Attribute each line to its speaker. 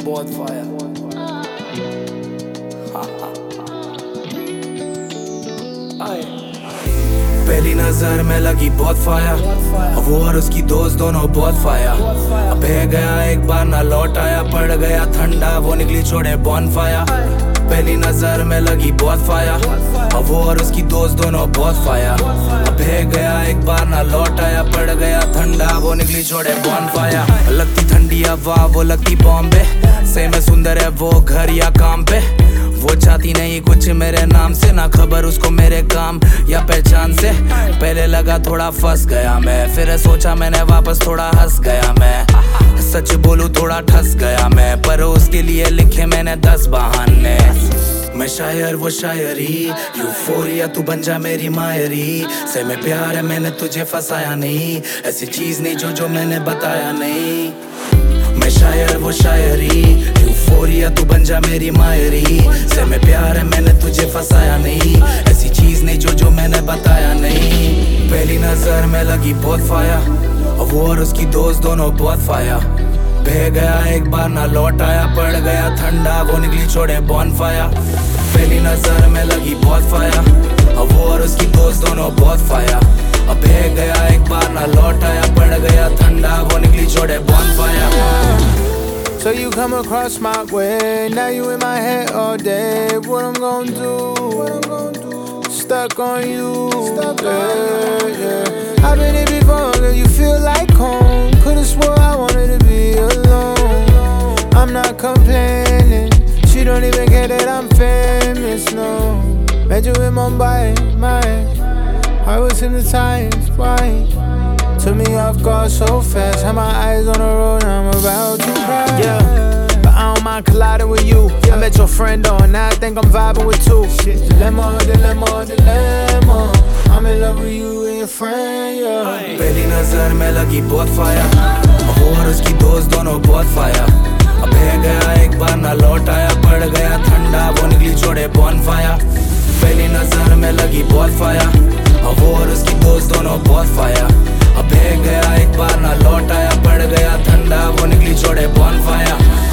Speaker 1: बहुत फाया। पहली नजर में लगी बहुत फाया, वो और उसकी दोस्त दोनों बहुत फाया। अब बह गया एक बार ना लौट आया, पड़ गया ठंडा वो निकली छोड़े बॉन फाया। पहली नजर में लगी बहुत फाया, अब वो और उसकी दोस्त दोनों बहुत फाया। अब बह गया एक बार ना लौट आया, पड़ गया ठंडा वो निकली छोड़े बॉन फाया। लगती ठंडी हवा वो लगती बॉम्बे से, मैं सुंदर है वो घर या काम पे। वो चाहती नहीं कुछ मेरे नाम से, ना खबर उसको मेरे काम या पहचान से। पहले लगा थोड़ा फंस गया मैं, फिर सोचा मैंने वापस थोड़ा हंस गया मैं। सच बोलूं थोड़ा ठस गया मैं, पर उसके लिए लिखे मैंने 10 बहाने। मैं शायर वो शायरी, यूफोरिया तू बन जा मेरी मायरी। से में प्यार है मैंने तुझे फंसाया नहीं, ऐसी चीज नहीं जो मैंने बताया नहीं। मैं शायर वो शायरी, यूफोरिया तू बन जा मेरी मायरी। से में प्यार है मैंने तुझे फंसाया नहीं, ऐसी चीज नहीं जो मैंने बताया नहीं। पहली नजर में लगी बहुत फाया, और वो और उसकी दोस्त दोनों बहुत फाया। बह गया एक बार ना लौट आया, पड़ गया ठंडा वो निकली छोड़े बॉन फाया। पहली नजर में लगी बहुत फाया, और वो और उसकी दोस्त दोनों बहुत फाया। अब बह गया एक बार ना लौट आया, पड़ गया ठंडा वो निकली छोड़े बॉन फाया।
Speaker 2: So you come across my way, now you in my head all day. What I'm gonna do? Stuck on you. Yeah. I've been here before, girl, you feel like home. Could've swore I wanted to be alone. I'm not complaining, she don't even care that I'm famous, no. Met you in Mumbai, my heart was hypnotized, why? Took me off guard so fast, had my eyes on the road, I'm about to cry. Yeah, but I don't mind colliding with you. I met your friend on, now I think I'm vibing with two. Dilemma, dilemma, dilemma. I'm in love with you and your friend, yeah.
Speaker 1: पहली नजर में लगी बहुत फाया, वो और उसकी दोस्त दोनों बहुत फाया। अब बह गया एक बार ना लौट आया, पड़ गया ठंडा वो निकली छोड़े बॉन फाया। पहली नजर में लगी बहुत फाया, वो और उसकी दोस्त दोनों बहुत फाया। अब बह गया एक बार ना लौट आया, पड़ गया ठंडा वो निकली छोड़े बॉन फाया।